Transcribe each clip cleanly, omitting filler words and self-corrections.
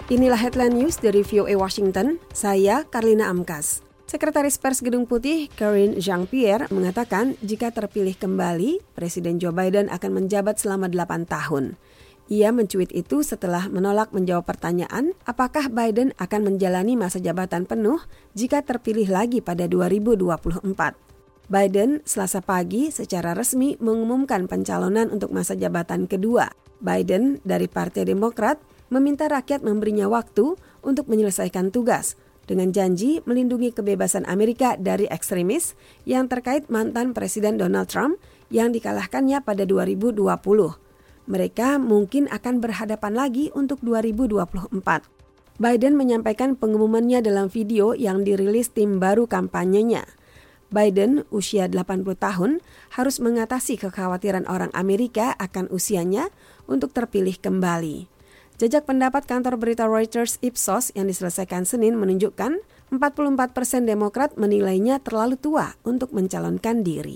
Inilah headline news dari VOA Washington, saya Karlina Amkas. Sekretaris Pers Gedung Putih, Karine Jean-Pierre, mengatakan jika terpilih kembali, Presiden Joe Biden akan menjabat selama 8 tahun. Ia mencuit itu setelah menolak menjawab pertanyaan apakah Biden akan menjalani masa jabatan penuh jika terpilih lagi pada 2024. Biden Selasa pagi secara resmi mengumumkan pencalonan untuk masa jabatan kedua. Biden dari Partai Demokrat meminta rakyat memberinya waktu untuk menyelesaikan tugas dengan janji melindungi kebebasan Amerika dari ekstremis yang terkait mantan Presiden Donald Trump yang dikalahkannya pada 2020. Mereka mungkin akan berhadapan lagi untuk 2024. Biden menyampaikan pengumumannya dalam video yang dirilis tim baru kampanyenya. Biden, usia 80 tahun, harus mengatasi kekhawatiran orang Amerika akan usianya untuk terpilih kembali. Jajak pendapat kantor berita Reuters Ipsos yang diselesaikan Senin menunjukkan 44% Demokrat menilainya terlalu tua untuk mencalonkan diri.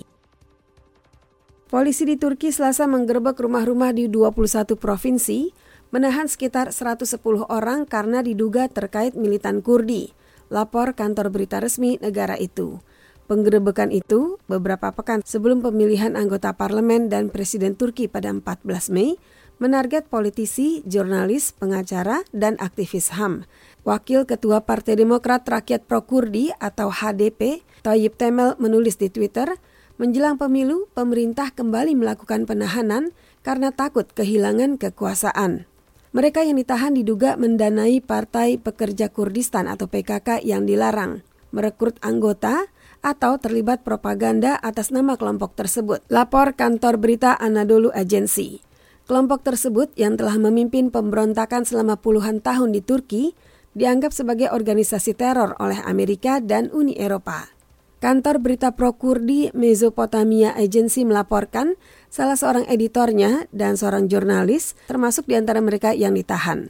Polisi di Turki Selasa menggerebek rumah-rumah di 21 provinsi, menahan sekitar 110 orang karena diduga terkait militan Kurdi, lapor kantor berita resmi negara itu. Penggerebekan itu beberapa pekan sebelum pemilihan anggota parlemen dan presiden Turki pada 14 Mei, menarget politisi, jurnalis, pengacara, dan aktivis HAM. Wakil Ketua Partai Demokrat Rakyat Pro-Kurdi atau HDP, Tayyip Temel menulis di Twitter, menjelang pemilu, pemerintah kembali melakukan penahanan karena takut kehilangan kekuasaan. Mereka yang ditahan diduga mendanai Partai Pekerja Kurdistan atau PKK yang dilarang, merekrut anggota, atau terlibat propaganda atas nama kelompok tersebut, lapor kantor berita Anadolu Agency. Kelompok tersebut yang telah memimpin pemberontakan selama puluhan tahun di Turki dianggap sebagai organisasi teror oleh Amerika dan Uni Eropa. Kantor berita pro-Kurdi Mesopotamia Agency melaporkan salah seorang editornya dan seorang jurnalis termasuk di antara mereka yang ditahan.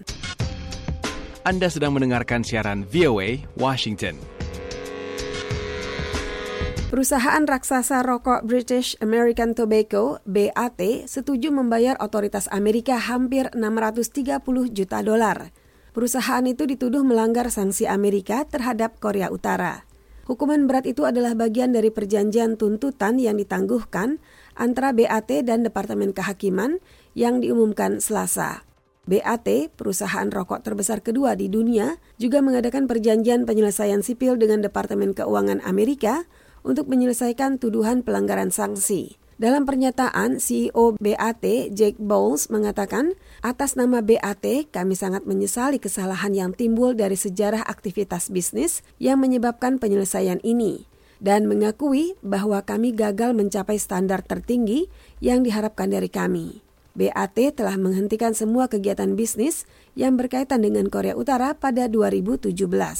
Anda sedang mendengarkan siaran VOA Washington. Perusahaan raksasa rokok British American Tobacco, BAT, setuju membayar otoritas Amerika hampir $630 juta. Perusahaan itu dituduh melanggar sanksi Amerika terhadap Korea Utara. Hukuman berat itu adalah bagian dari perjanjian tuntutan yang ditangguhkan antara BAT dan Departemen Kehakiman yang diumumkan Selasa. BAT, perusahaan rokok terbesar kedua di dunia, juga mengadakan perjanjian penyelesaian sipil dengan Departemen Keuangan Amerika untuk menyelesaikan tuduhan pelanggaran sanksi. Dalam pernyataan, CEO BAT, Jake Bowles, mengatakan, atas nama BAT, kami sangat menyesali kesalahan yang timbul dari sejarah aktivitas bisnis yang menyebabkan penyelesaian ini, dan mengakui bahwa kami gagal mencapai standar tertinggi yang diharapkan dari kami. BAT telah menghentikan semua kegiatan bisnis yang berkaitan dengan Korea Utara pada 2017.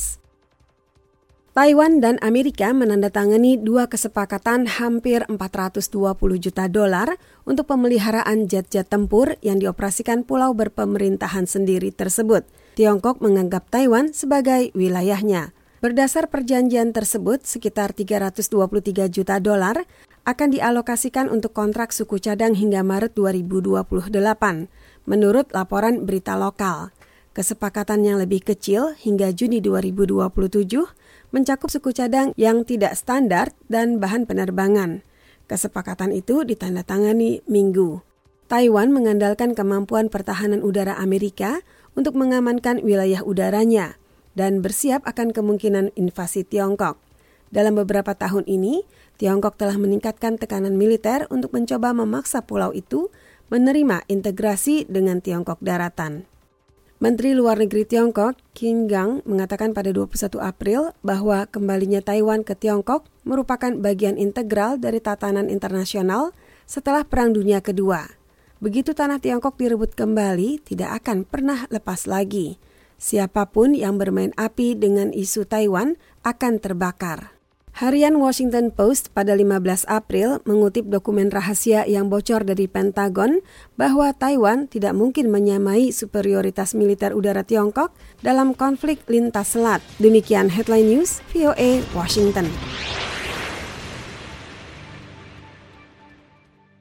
Taiwan dan Amerika menandatangani 2 kesepakatan hampir $420 juta untuk pemeliharaan jet-jet tempur yang dioperasikan pulau berpemerintahan sendiri tersebut. Tiongkok menganggap Taiwan sebagai wilayahnya. Berdasar perjanjian tersebut, sekitar $323 juta akan dialokasikan untuk kontrak suku cadang hingga Maret 2028, menurut laporan berita lokal. Kesepakatan yang lebih kecil hingga Juni 2027 mencakup suku cadang yang tidak standar dan bahan penerbangan. Kesepakatan itu ditandatangani Minggu. Taiwan mengandalkan kemampuan pertahanan udara Amerika untuk mengamankan wilayah udaranya dan bersiap akan kemungkinan invasi Tiongkok. Dalam beberapa tahun ini, Tiongkok telah meningkatkan tekanan militer untuk mencoba memaksa pulau itu menerima integrasi dengan Tiongkok daratan. Menteri Luar Negeri Tiongkok, Qin Gang, mengatakan pada 21 April bahwa kembalinya Taiwan ke Tiongkok merupakan bagian integral dari tatanan internasional setelah Perang Dunia Kedua. Begitu tanah Tiongkok direbut kembali, tidak akan pernah lepas lagi. Siapapun yang bermain api dengan isu Taiwan akan terbakar. Harian Washington Post pada 15 April mengutip dokumen rahasia yang bocor dari Pentagon bahwa Taiwan tidak mungkin menyamai superioritas militer udara Tiongkok dalam konflik lintas selat. Demikian Headline News, VOA Washington.